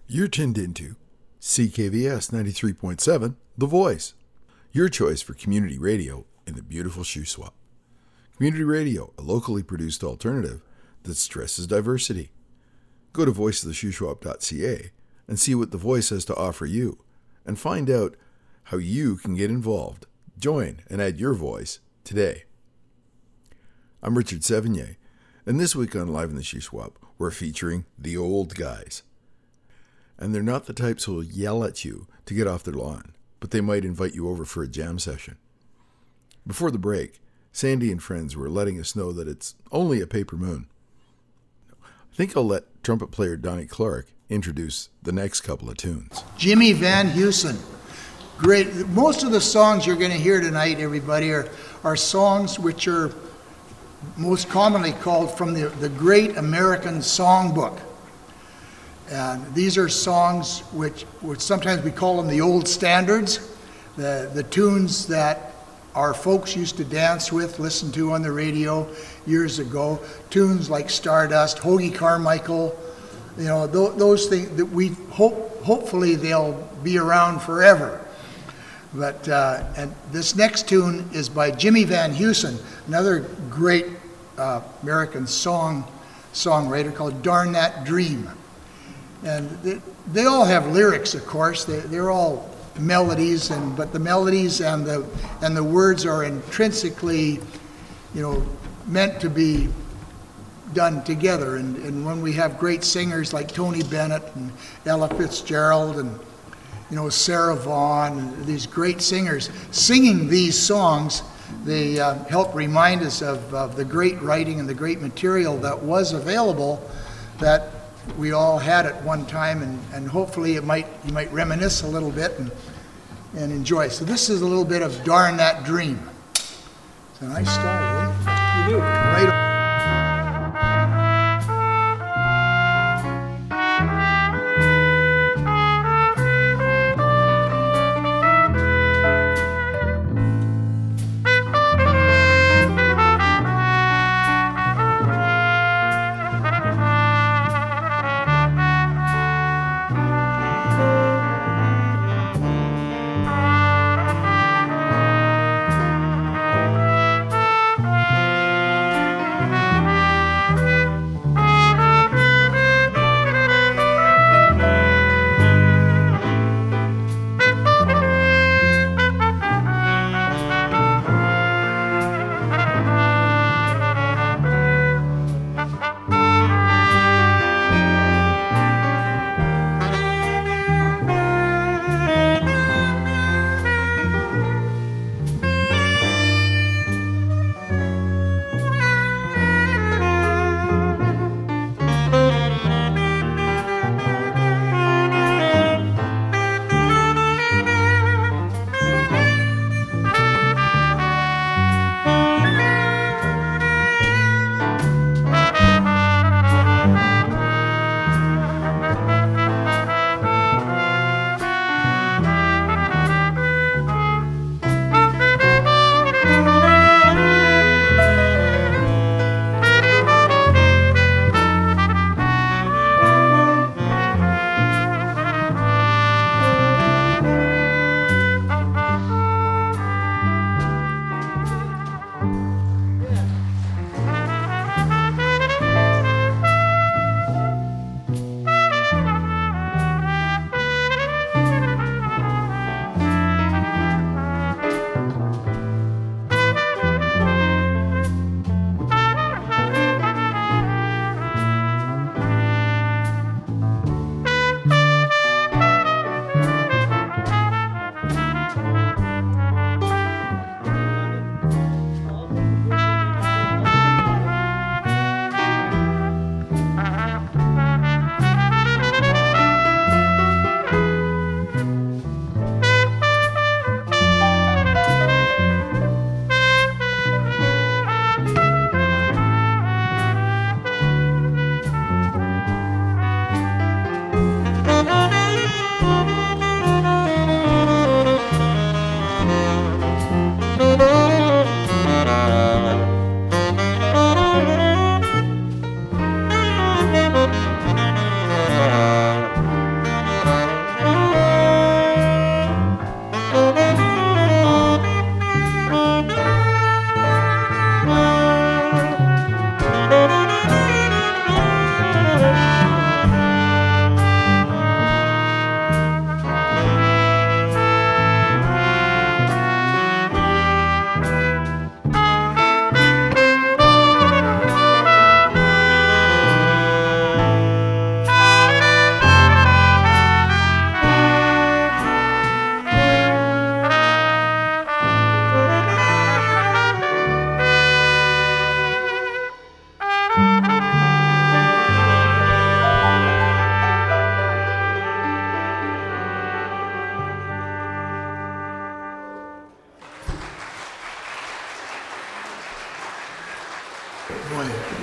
You're tuned into CKVS 93.7, The Voice, your choice for community radio in the beautiful Shuswap. Community radio, a locally produced alternative that stresses diversity. Go to voiceoftheshuswap.ca and see what The Voice has to offer you, and find out how you can get involved. Join and add your voice today. I'm Richard Sevigny, and this week on Live in the Shuswap, we're featuring the old guys. And they're not the types who'll yell at you to get off their lawn, but they might invite you over for a jam session. Before the break, Sandy and friends were letting us know that it's only a paper moon. I think I'll let trumpet player Donnie Clark introduce the next couple of tunes. Jimmy Van Heusen. Great. Most of the songs you're going to hear tonight, everybody, are songs which are most commonly called from the Great American Songbook. And these are songs which sometimes we call them the old standards, the tunes that our folks used to dance with, listen to on the radio years ago. Tunes like Stardust, Hoagy Carmichael, those things that we hopefully they'll be around forever. But and this next tune is by Jimmy Van Heusen, another great American songwriter called "Darn That Dream." And they all have lyrics, of course. They're all melodies, but the melodies and the words are intrinsically, meant to be done together. And when we have great singers like Tony Bennett and Ella Fitzgerald and Sarah Vaughan, and these great singers singing these songs, they help remind us of the great writing and the great material that was available that we all had at one time, and hopefully you might reminisce a little bit and enjoy. So this is a little bit of "Darn That Dream." It's a nice start, eh? You do. Right on.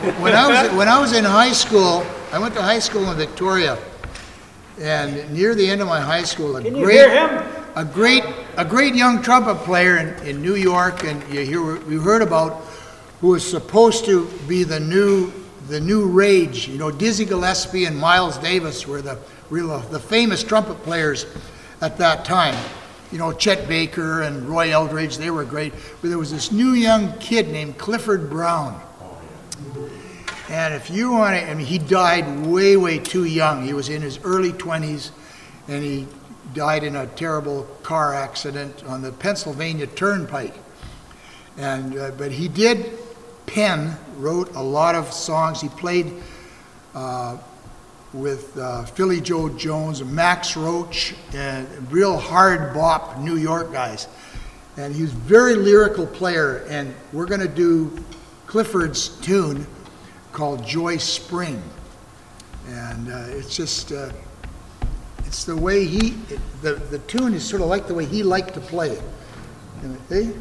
when I was in high school, I went to high school in Victoria, and near the end of my high school, a great young trumpet player in New York, and you heard about, who was supposed to be the new rage. You know, Dizzy Gillespie and Miles Davis were the famous trumpet players at that time. You know, Chet Baker and Roy Eldridge, they were great. But there was this new young kid named Clifford Brown. And if you want to, I mean, he died way, way too young. He was in his early 20s, and he died in a terrible car accident on the Pennsylvania Turnpike. And but he did wrote a lot of songs. He played with Philly Joe Jones, Max Roach, and real hard bop New York guys. And he's a very lyrical player, and we're going to do Clifford's tune called Joy Spring. And it's just, it's the way the tune is sort of like the way he liked to play it. See?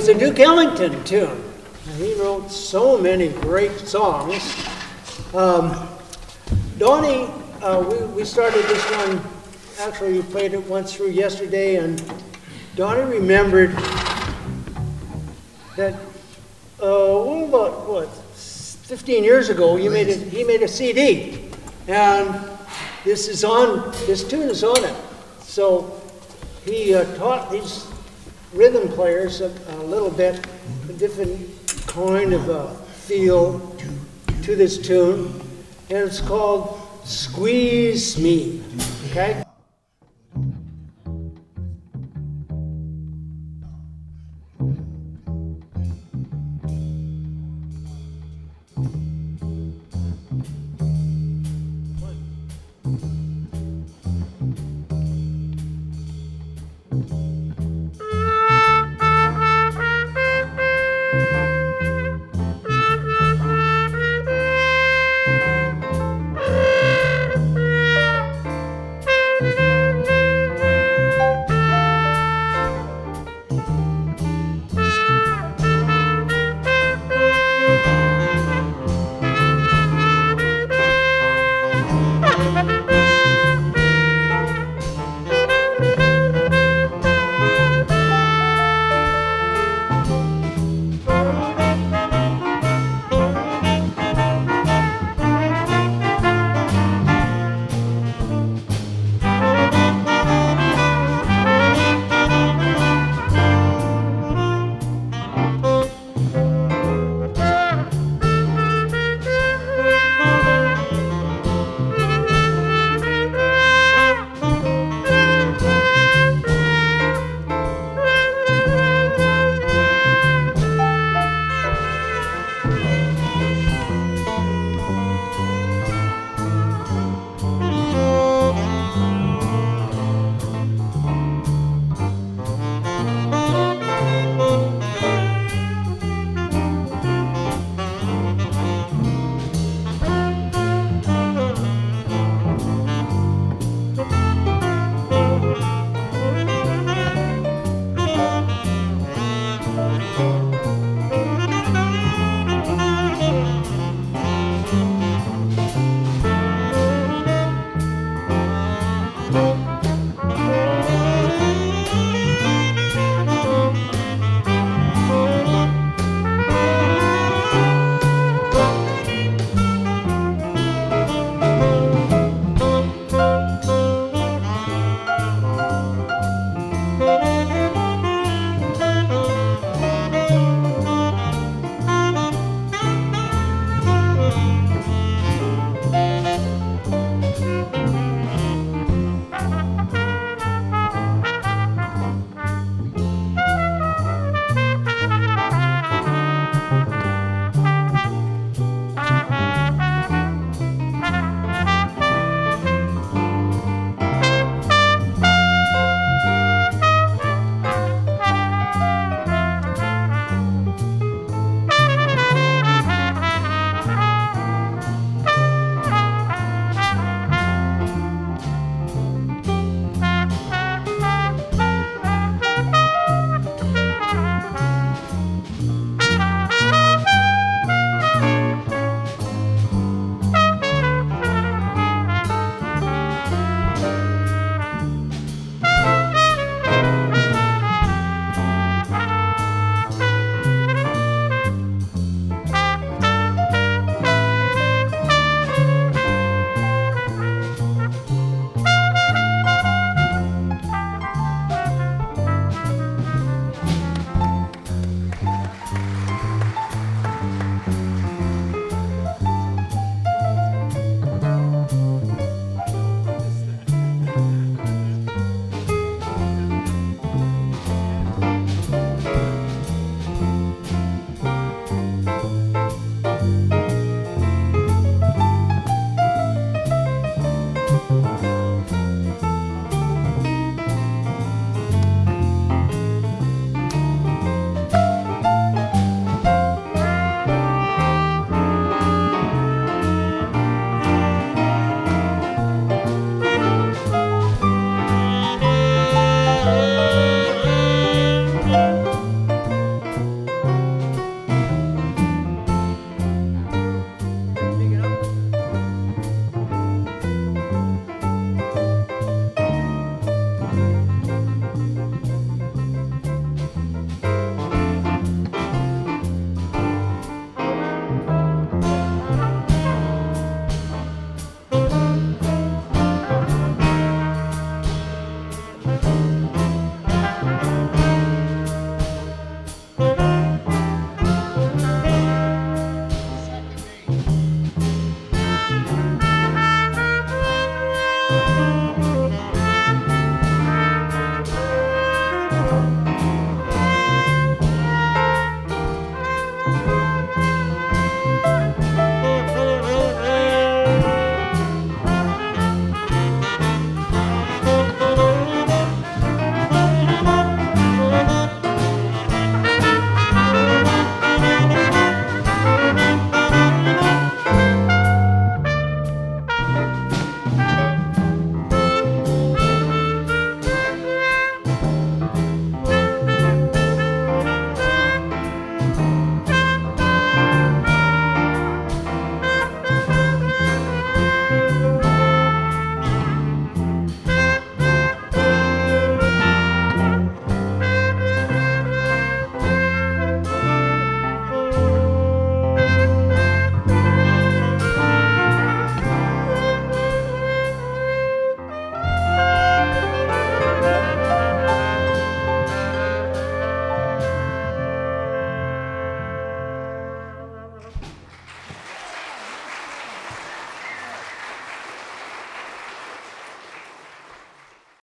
was a Duke Ellington tune. And he wrote so many great songs. Donnie, we started this one, actually we played it once through yesterday, and Donnie remembered that, about 15 years ago, he made a CD, and this tune is on it. So he taught these rhythm players a little bit, a different kind of a feel to this tune, and it's called Squeeze Me, okay?